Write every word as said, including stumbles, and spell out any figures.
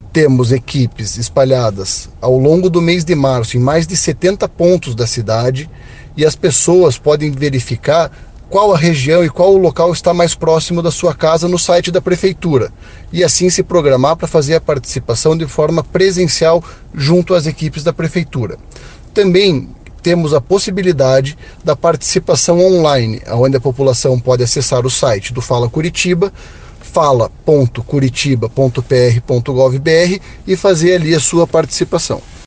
temos equipes espalhadas ao longo do mês de março em mais de setenta pontos da cidade, e as pessoas podem verificar qual a região e qual o local está mais próximo da sua casa no site da prefeitura, e assim se programar para fazer a participação de forma presencial junto às equipes da prefeitura. Também temos a possibilidade da participação online, onde a população pode acessar o site do Fala Curitiba, fala ponto curitiba ponto p r ponto gov ponto b r, e fazer ali a sua participação.